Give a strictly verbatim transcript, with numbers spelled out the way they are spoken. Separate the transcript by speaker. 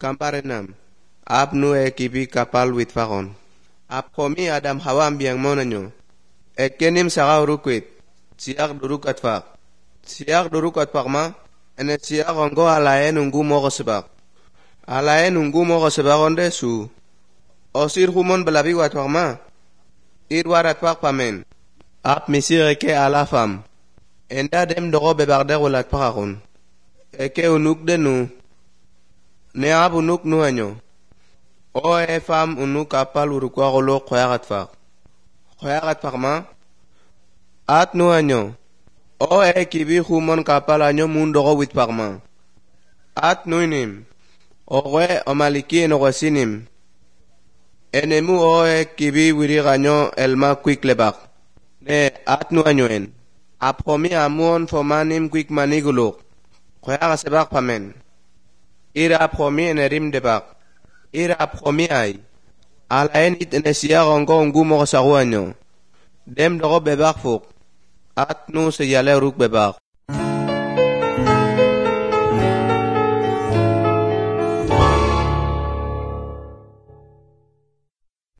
Speaker 1: Kamparenam. Ap nu e kibi kapal witfagon. Ap komi Adam Hawa ambiang monanyo. Ekenim saka urukwit. Siyak durukat fak. Siyak durukat fak ma. Ene siyak ongo alaen ungu mo kasebak. Alaen ungu mo kasebak onde su. Osir humon belabi wat fak ma. Irwarat fak pamen. Ap misir eke alafam. Enda dem dogo bebagde gulat pakakun. Eke unuk denu. Ne ap unuk nuanyo. O e fam unuk kapal urukwa golo khoyagat fak. Khoyagat fak ma. At nuanyo. O e kibi humon kapal anyo mundogo wit fak ma. At nuinim. O we omaliki enogosinim. Enemu o e kibi wiri ganyo elma kwik lebak. Ne at nuanyo en. Ap komi amuon fomanim kwik maniguluk. Khoyagat sebak pamen. Ira ap komi enerim debak. Ira ap komi ay. Alaen it enesia gongo ungu mo kasaguanyo. Dem dogo bebak fuk. At nu se yale ruk bebak.